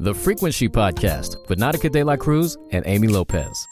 The Frequency Podcast with Nautica De La Cruz and Amy Lopez.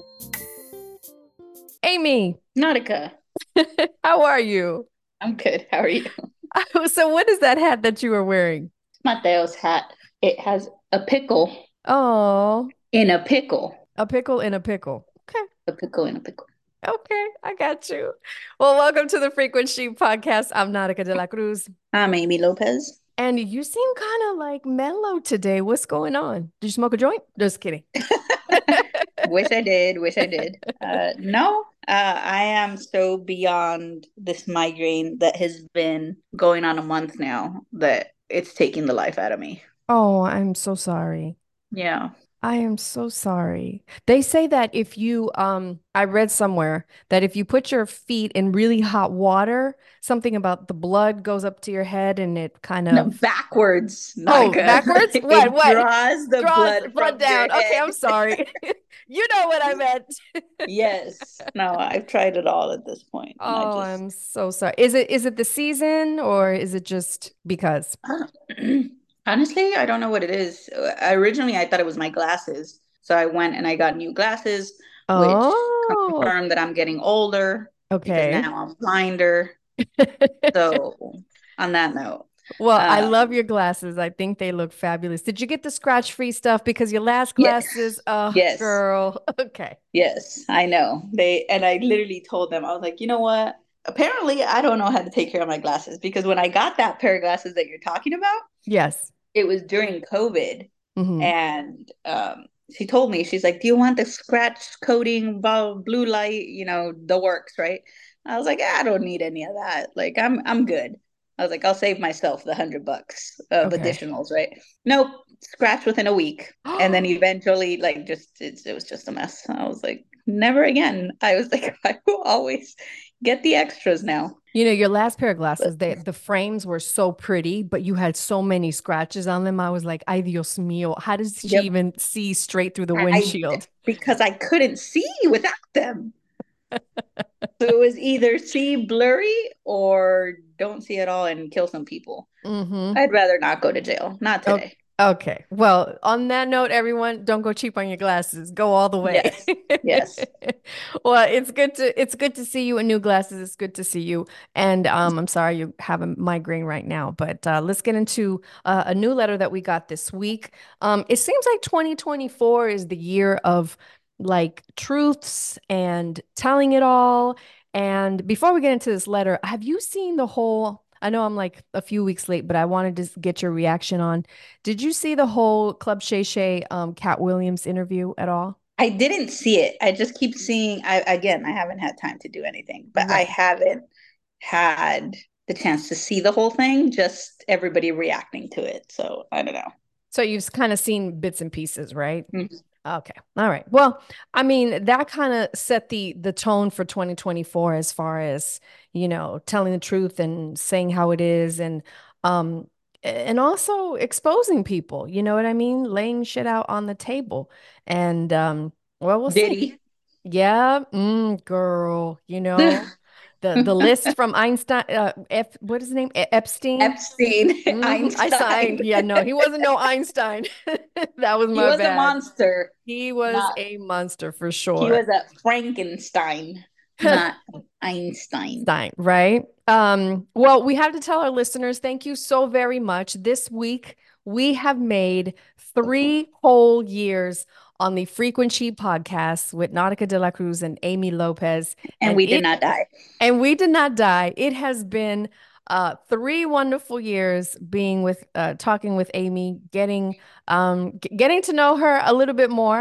Amy, Nautica. how are you? I'm good. How are you? So what is that hat that you are wearing? Mateo's hat. It has a pickle Oh, in a pickle. a pickle in a pickle. Okay. A pickle in a pickle. Okay, I got you. Well, welcome to the Frequency Podcast. I'm Nautica De La Cruz. I'm Amy Lopez. And you seem kind of like mellow today. What's going on? Did you smoke a joint? Just kidding. Wish I did. No, I am so beyond this migraine that has been going on a month now that it's taking the life out of me. Oh, I'm so sorry. Yeah. I am so sorry. They say that if you, I read somewhere that if you put your feet in really hot water, something about the blood goes up to your head and it kind No, of, backwards. oh, Nautica. backwards? It What? draws the blood from down. your Okay, head. I'm sorry. You know what I meant. Yes. No, I've tried it all at this point. And Oh, I'm so sorry. Is it the season or is it just because? Honestly, I don't know what it is. Originally, I thought it was my glasses. So I went and I got new glasses, which Oh, confirmed that I'm getting older because okay. now I'm blinder. So on that note, Well, I love um, your glasses. I think they look fabulous. Did you get the scratch-free stuff? Because your last yes, glasses, oh, yes, girl. Okay. yes, I know. And I literally told them, I was like, you know what? Apparently, I don't know how to take care of my glasses because when I got that pair of glasses that you're talking about, Yes. it was during COVID. Hmm. And she told me, she's like, do you want the scratch coating, blue light, the works, right? I was like, I don't need any of that. Like, I'm good. I was like, I'll save myself the $100 of Okay. additionals, right? Nope, scratch within a week. And then eventually, like, it was just a mess. I was like, never again. I was like, I will always get the extras now. You know, your last pair of But glasses, the frames were so pretty, but you had so many scratches on them. I was like, ay Dios mío, how does she yep, even see straight through the I windshield? because I couldn't see without them. So it was either see blurry or don't see at all and kill some people. Mm-hmm. I'd rather not go to jail. Not Okay. today. Okay. Well, on that note, everyone, don't go cheap on your glasses. Go all the way. Yes. Yes. Well, it's good to see you in new glasses. It's good to see you. And I'm sorry you have a migraine right now, but let's get into a new letter that we got this week. It seems like 2024 is the year of like truths and telling it all. And before we get into this letter, have you seen the whole? I know I'm like a few weeks late, but I wanted to get your reaction on. Did you see the whole Club Shay Shay Cat Williams interview at all? I didn't see it. I just keep seeing I haven't had time to do anything, but I Right. haven't had the chance to see the whole thing, just everybody reacting to it. So I don't know. So you've kind of seen bits and pieces, right? Mhm. Okay. All right. Well, I mean, that kind of set the tone for 2024 as far as, telling the truth and saying how it is um and also exposing people, you know what I mean? Laying shit out on the table. And well, we'll see. Diddy. Yeah, girl, the list from Einstein, what is his name? Epstein. Epstein, I Einstein. signed. Yeah, no, he wasn't no Einstein. That was He my was a bad. monster, He was not a monster for he sure. was a Frankenstein, not Einstein. Stein, right? Well, we have to tell our listeners, thank you so very much. This week, we have made 3 whole years on the Frequency podcast with Nautica De La Cruz and Amy Lopez, And and we did it not die. and we did not die. It has been 3 wonderful years being with talking with Amy, getting to know her a little bit more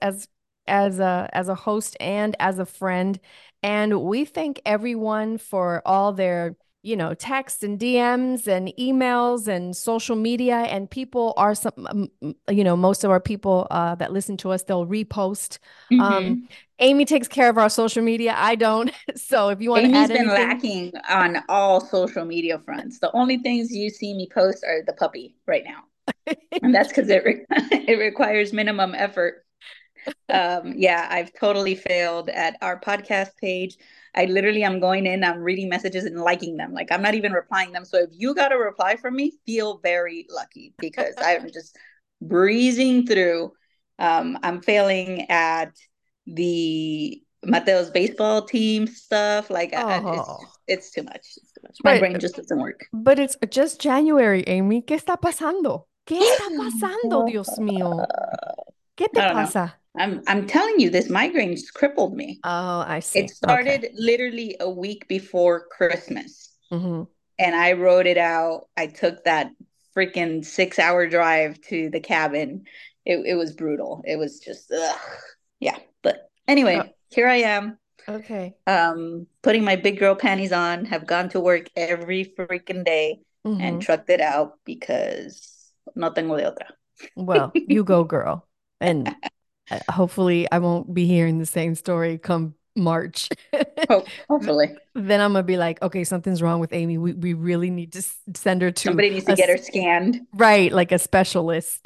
as a host and as a friend. And we thank everyone for all their, texts and DMs and emails and social media. And people are most of our people that listen to us, they'll repost. Um, Hmm. Amy takes care of our social media. I don't. So if you want to Amy's add been anything, lacking on all social media fronts. The only things you see me post are the puppy right now, and that's because it requires minimum effort. Yeah, I've totally failed at our podcast page. I literally am going in, I'm reading messages and liking them. Like I'm not even replying them. So if you got a reply from me, feel very lucky because I'm just breezing through. I'm failing at the Mateo's baseball team stuff. Like Oh, it's too much. It's too much. My but brain just doesn't work. but it's just January, Amy. ¿Qué está pasando? ¿Qué está pasando, Dios mío? ¿Qué te I don't know. pasa? I'm telling you, this migraine just crippled me. Oh, I It see. Okay. started literally a week before Christmas, Hmm. and I wrote it out. I took that freaking 6 hour drive to the cabin. It was brutal. It was just ugh. Yeah. But Oh, anyway, here I am. okay. Putting my big girl panties on, have gone to work every freaking day and Hmm. trucked it out because no tengo de otra. Well, you go, girl. And hopefully I won't be hearing the same story come March. Hopefully. Then I'm gonna be like, okay, something's wrong with Amy. We really need to send her to Somebody needs to a get her scanned. right, like a specialist.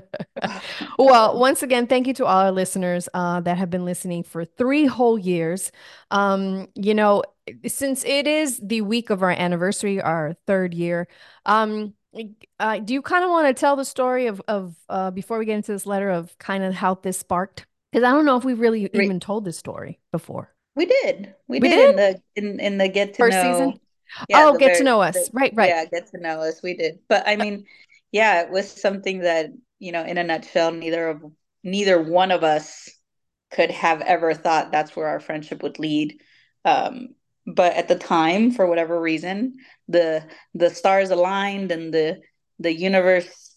Well, once again, thank you to all our listeners that have been listening for 3 whole years. You know, since it is the week of our anniversary, our 3rd year, do you kind of want to tell the story of before we get into this letter of kind of how this sparked? Because I don't know if we've really Re- even told this story before. We did. We We did did? in the get to First season? know. Yeah, Oh, get to know us. Right, right. yeah, get to know us. We did. But I mean, yeah, it was something that, in a nutshell, neither one of us could have ever thought that's where our friendship would lead. Um, but at the time, for whatever reason, the the stars aligned and the universe,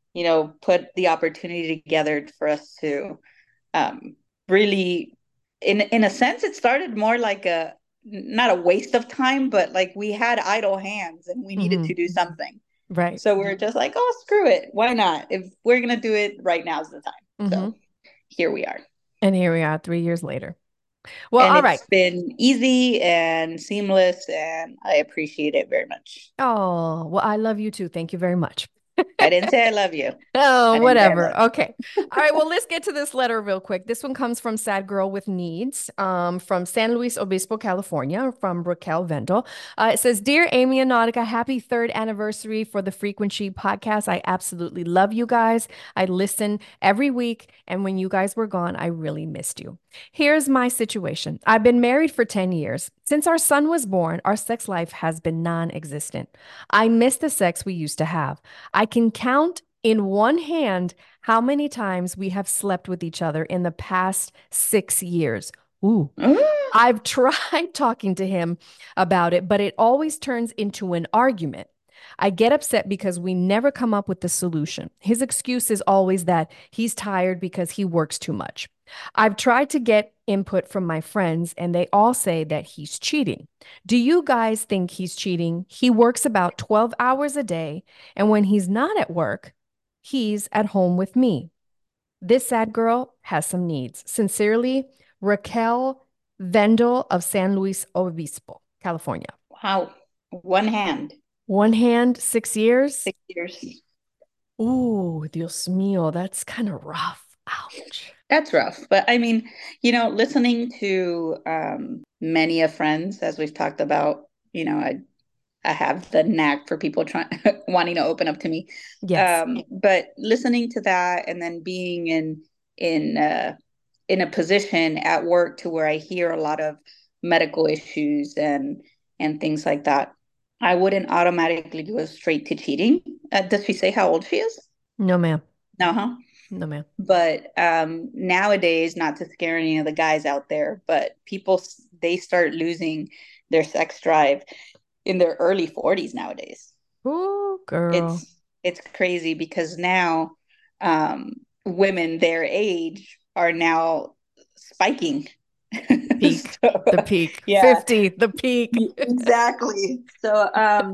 put the opportunity together for us to um, really, in a sense, it started more like a not a waste of time, but like we had idle hands and we needed Hmm. to do something. Right. So we are just like, oh, screw it. Why not? If we're gonna do it, right now's the time. Hmm. So here we are. And here we are 3 years later. Well, And all right. it's been easy and seamless, and I appreciate it very much. Oh, well, I love you too. Thank you very much. I didn't say I love you. Oh, I didn't say I whatever. love Okay. All right. Well, let's get to this letter real quick. This one comes from Sad Girl with Needs, from San Luis Obispo, California, from Raquel Vendel. It says, Dear Amy and Nautica, happy 3rd anniversary for the Frequency podcast. I absolutely love you guys. I listen every week, and when you guys were gone, I really missed you. Here's my situation. I've been married for 10 years. Since our son was born, our sex life has been non-existent. I miss the sex we used to have. I can count in one hand how many times we have slept with each other in the past 6 years. Ooh. you. I've tried talking to him about it, but it always turns into an argument. I get upset because we never come up with the solution. His excuse is always that he's tired because he works too much. I've tried to get input from my friends, and they all say that he's cheating. Do you guys think he's cheating? He works about 12 hours a day, and when he's not at work, he's at home with me. This sad girl has some needs. Sincerely, Raquel Vendel of San Luis Obispo, California. Wow. One hand. One hand, 6 years. 6 years. Ooh, Dios mío, that's kind of rough. Ouch. That's rough. But I mean, listening to many of friends, as we've talked about, I have the knack for people trying wanting to open up to me. Yes. But listening to that and then being in a position at work to where I hear a lot of medical issues and things like that, I wouldn't automatically go straight to cheating. Does she say how old she is? No, ma'am. No, huh? No, ma'am. But nowadays, not to scare any of the guys out there, but people, they start losing their sex drive in their early 40s nowadays. Ooh, girl. It's crazy because now women their age are now spiking. Peak. So, The peak. yeah, 50, the peak. exactly. So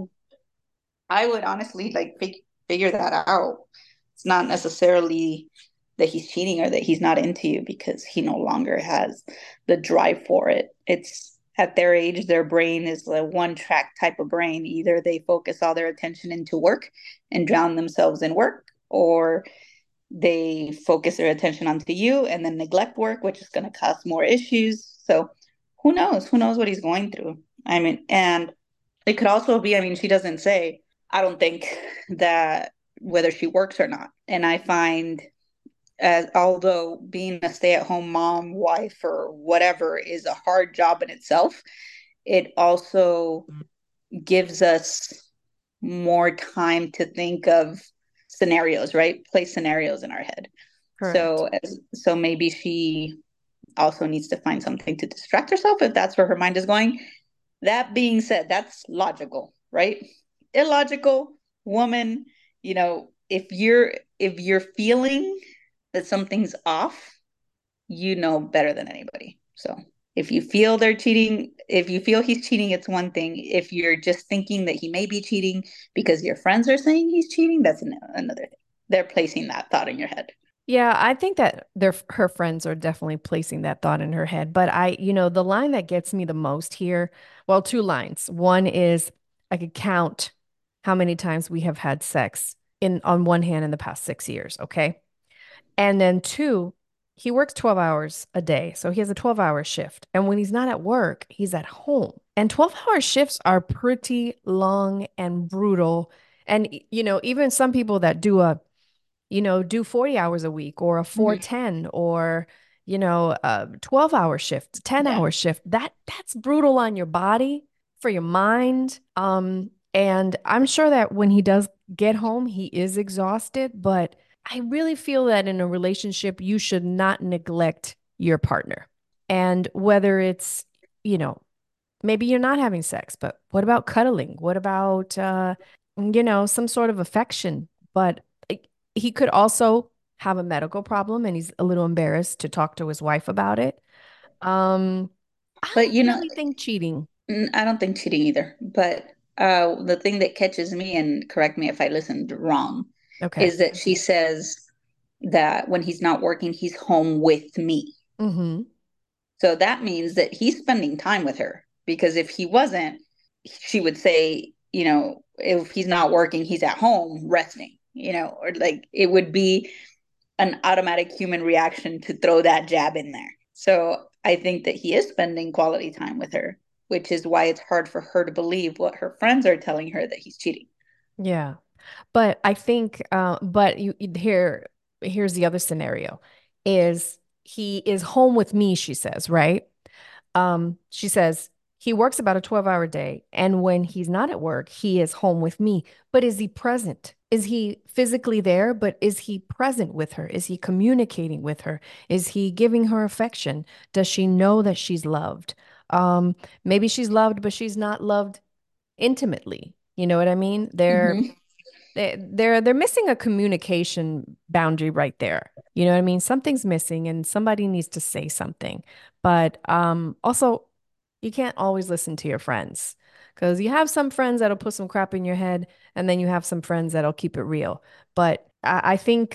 I would honestly like figure that out. It's not necessarily that he's cheating or that he's not into you because he no longer has the drive for it. It's at their age, their brain is a one track type of brain. Either they focus all their attention into work and drown themselves in work, or they focus their attention onto you and then neglect work, which is going to cause more issues. So who knows? Who knows what he's going through? I mean, and it could also be, I mean, she doesn't say, I don't think that whether she works or not. And I find, as although being a stay-at-home mom, wife, or whatever is a hard job in itself, it also gives us more time to think of scenarios, right? Play scenarios in our head. Correct. So maybe she also needs to find something to distract herself if that's where her mind is going. That being said, that's logical, right? Illogical woman, if you're feeling that something's off, you know better than anybody. So if you feel they're cheating, if you feel he's cheating, it's one thing. If you're just thinking that he may be cheating because your friends are saying he's cheating, that's another thing. They're placing that thought in your head. Yeah, I think that her friends are definitely placing that thought in her head. But the line that gets me the most here, well, two lines. One is I could count how many times we have had sex in on one hand in the past 6 years, okay? And then two, he works 12 hours a day. So he has a 12-hour shift. And when he's not at work, he's at home. And 12-hour shifts are pretty long and brutal. And even some people that do 40 hours a week or a Mhm. 410 or a 12-hour shift, 10-hour Yeah. shift. That's brutal on your body, for your mind. And I'm sure that when he does get home, he is exhausted, but I really feel that in a relationship, you should not neglect your partner. And whether it's, you know, maybe you're not having sex, but what about cuddling? What about, some sort of affection? But he could also have a medical problem and he's a little embarrassed to talk to his wife about it. I But don't really think cheating. I don't think cheating either. But the thing that catches me, and correct me if I listened wrong, Okay. is that she says that when he's not working, he's home with me. Mm-hmm. So that means that he's spending time with her. Because if he wasn't, she would say, if he's not working, he's at home resting, or like it would be an automatic human reaction to throw that jab in there. So I think that he is spending quality time with her, which is why it's hard for her to believe what her friends are telling her that he's cheating. Yeah. But I think, but here's the other scenario is he is home with me, she says, right? She says he works about a 12-hour day, and when he's not at work, he is home with me. But is he present? Is he physically there? But is he present with her? Is he communicating with her? Is he giving her affection? Does she know that she's loved? Maybe she's loved, but she's not loved intimately. You know what I mean? Mm-hmm. They're missing a communication boundary right there. You know what I mean? Something's missing and somebody needs to say something. But also you can't always listen to your friends because you have some friends that'll put some crap in your head and then you have some friends that'll keep it real. But I think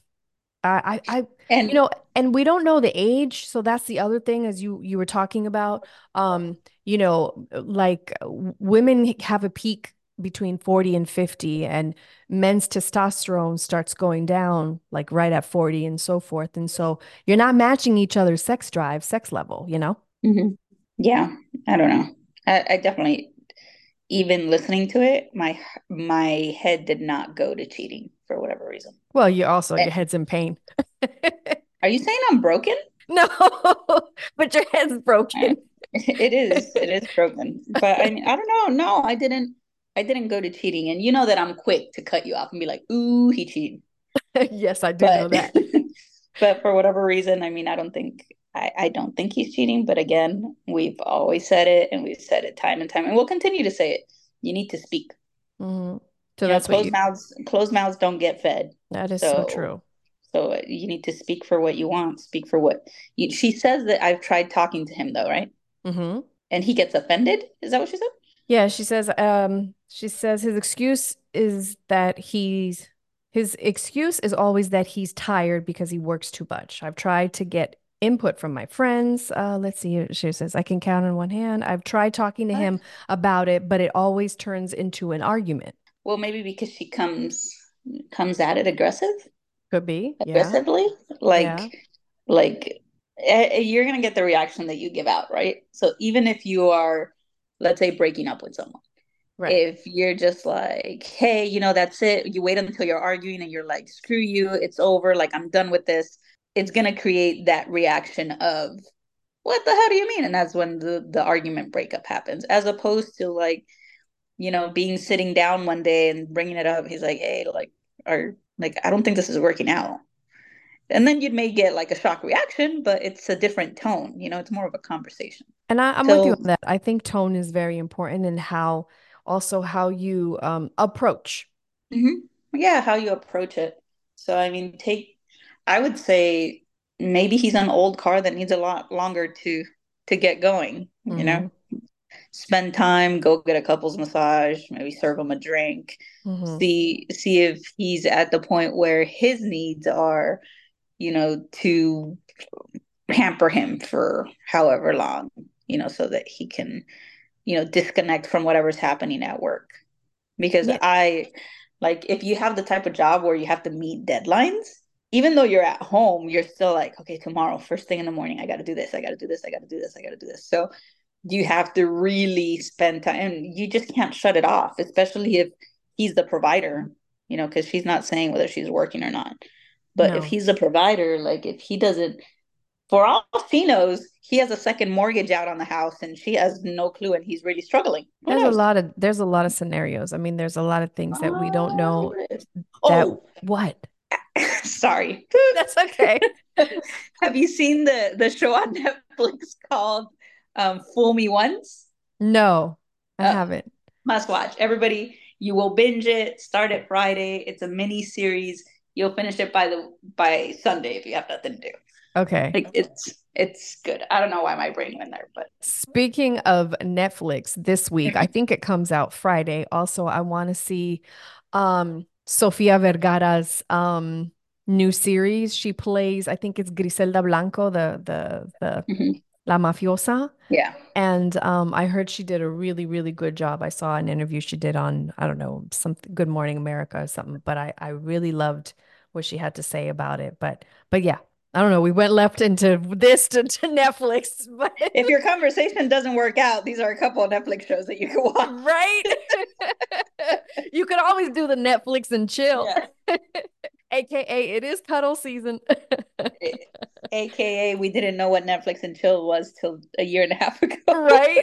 you And know, and we don't know the age, so that's the other thing as you were talking about. Like women have a peak between 40 and 50, and men's testosterone starts going down like right at 40 and so forth. And so you're not matching each other's sex drive, sex level. mm-hmm. Yeah, I don't know. I definitely, even listening to it, my head did not go to cheating for whatever reason. Well, you also Eh, your head's in pain. Are you saying I'm broken? No, but your head's Eh, broken. It is broken. But I don't know. No, I didn't go to cheating. And you know that I'm quick to cut you off and be like, ooh, he cheated. Yes, I do know But that. but for whatever reason, I mean, I don't think he's cheating. But again, we've always said it and we've said it time and time, and we'll continue to say it. You need to speak. Mhm. So that's what Closed mouths don't get fed. that is so So true. so you need to speak for what you want, speak for what you, she says that I've tried talking to him though, right? Hmm. And he gets offended. Is that what she said? Yeah, she says his excuse is always that he's tired because he works too much. I've tried to get input from my friends. Let's see. She says, I can count on one hand. I've tried talking to What? him about it, but it always turns into an argument. Well, maybe because she comes at it Could be. Yeah. aggressively, Yeah. like you're gonna get the reaction that you give out, right? So even if you are, let's say, breaking up with someone, Right. If you're just like, hey, that's it, you wait until you're arguing and you're like, screw you, it's over, like I'm done with this, it's gonna create that reaction of what the hell do you mean? And that's when the argument breakup happens, as opposed to like, being sitting down one day and bringing it up. He's like, hey, like, or like, I don't think this is working out. And then you may get like a shock reaction, but it's a different tone. It's more of a conversation. And I'm with you So, on that. I think tone is very important and how also how you approach. mhm. Yeah, how you approach it. So, I mean, I would say maybe he's an old car that needs a lot longer to get going, Hmm. spend time, go get a couples massage, maybe serve him a drink, Hmm. see if he's at the point where his needs are, to pamper him for however long, so that he can, disconnect from whatever's happening at work. Because Yeah, like, if you have the type of job where you have to meet deadlines, even though you're at home, you're still like, okay, tomorrow, first thing in the morning, I got to do this, I got to do this, I got to do this, I got to do this. So you have to really spend time, and you just can't shut it off, especially if he's the provider, because she's not saying whether she's working or not. But if no. he's the provider, like if he doesn't, for all she knows, he has a second mortgage out on the house and she has no clue and he's really struggling. Who knows? There's a lot of scenarios. I mean, there's a lot of things that we don't know There it is. that Oh, what? sorry. That's okay. Have you seen the show on Netflix called Fool Me Once? No, I Uh, haven't. Must watch. Everybody, you will binge it. Start it Friday. It's a mini series. You'll finish it by Sunday if you have nothing to do. Okay. Like it's good. I don't know why my brain went there, but Speaking of Netflix this week, I think it comes out Friday. Also, I want to see Sofia Vergara's new series. She plays, I think it's Griselda Blanco, the mhm. La Mafiosa. Yeah. And I heard she did a really, really good job. I saw an interview she did on, I don't know, something Good Morning America or something, but I really loved what she had to say about it. But yeah, I don't know. We went left into this to Netflix, but If your conversation doesn't work out, these are a couple of Netflix shows that you can watch. right? You could always do the Netflix and chill. Yeah. AKA it is cuddle season. AKA, we didn't know what Netflix and chill was till a year and a half ago. Right?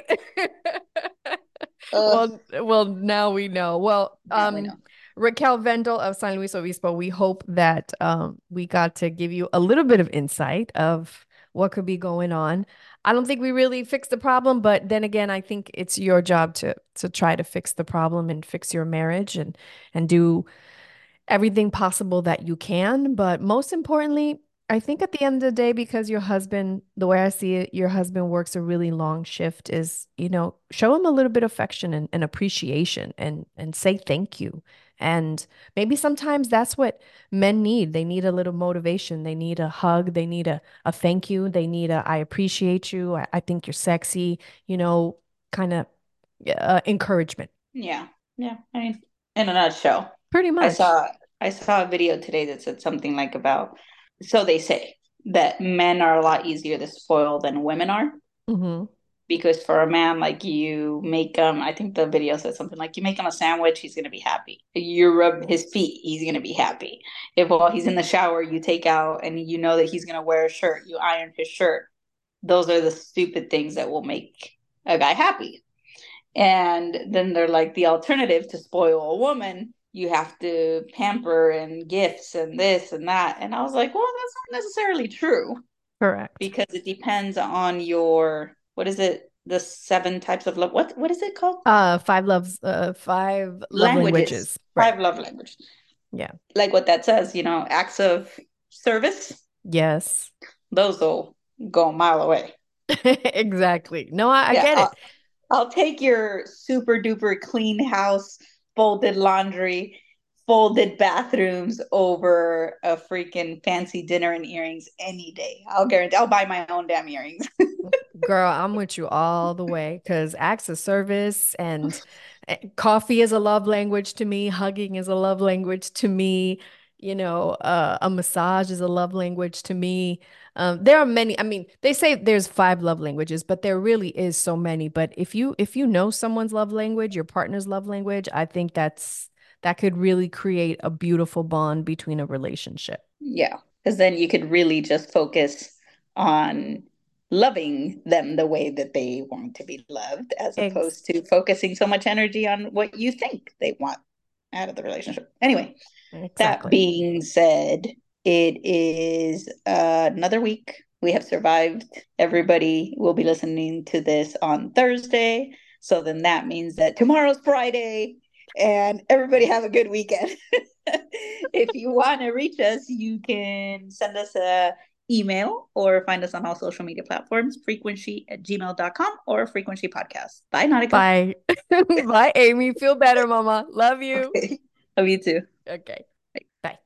Ugh, Well, now we know. Well, now we know. Raquel Vendel of San Luis Obispo, we hope that we got to give you a little bit of insight of what could be going on. I don't think we really fixed the problem, but then again, I think it's your job to try to fix the problem and fix your marriage and do everything possible that you can. But most importantly, I think at the end of the day, because your husband, the way I see it, your husband works a really long shift, is, show him a little bit of affection and appreciation and say thank you. And maybe sometimes that's what men need. They need a little motivation. They need a hug. They need a thank you. They need I appreciate you. I think you're sexy, kind of encouragement. Yeah. Yeah. I mean, in a nutshell, Pretty I much. saw I saw a video today that said something like about, so they say that men are a lot easier to spoil than women are. Hmm. Because for a man, like, you make I think the video said something like, you make him a sandwich, he's gonna be happy. You rub his feet, he's gonna be happy. If while he's in the shower you take out and you know that he's gonna wear a shirt, you iron his shirt. Those are the stupid things that will make a guy happy. And then they're like, the alternative to spoil a woman, you have to pamper and gifts and this and that. And I was like, well, that's not necessarily true, Correct. because it depends on your, what is it, the seven types of love, what is it called, Five love languages, languages. Right. five love languages, Yeah. like what that says, acts of service, Yes. those will go a mile away. Exactly. No, I Yeah, get it. I'll take your super duper clean house, folded laundry, folded bathrooms over a freaking fancy dinner and earrings any day. I'll guarantee I'll buy my own damn earrings. Girl, I'm with you all the way because acts of service and coffee is a love language to me. Hugging is a love language to me. a massage is a love language to me. There are many. I mean, they say there's 5 love languages, but there really is so many. But if you know someone's love language, your partner's love language, I think that could really create a beautiful bond between a relationship. Yeah, because then you could really just focus on loving them the way that they want to be loved, as Ex opposed to focusing so much energy on what you think they want out of the relationship. Anyway, that exactly. being said, it is another week. We have survived. Everybody will be listening to this on Thursday. So then that means that tomorrow's Friday, and everybody have a good weekend. If you want to reach us, you can send us a email or find us on all social media platforms, frequency@gmail.com or frequency podcast. Bye, Nautica. Bye. Bye, Amy. Feel better, mama. Love you. Okay. Love you too. Okay.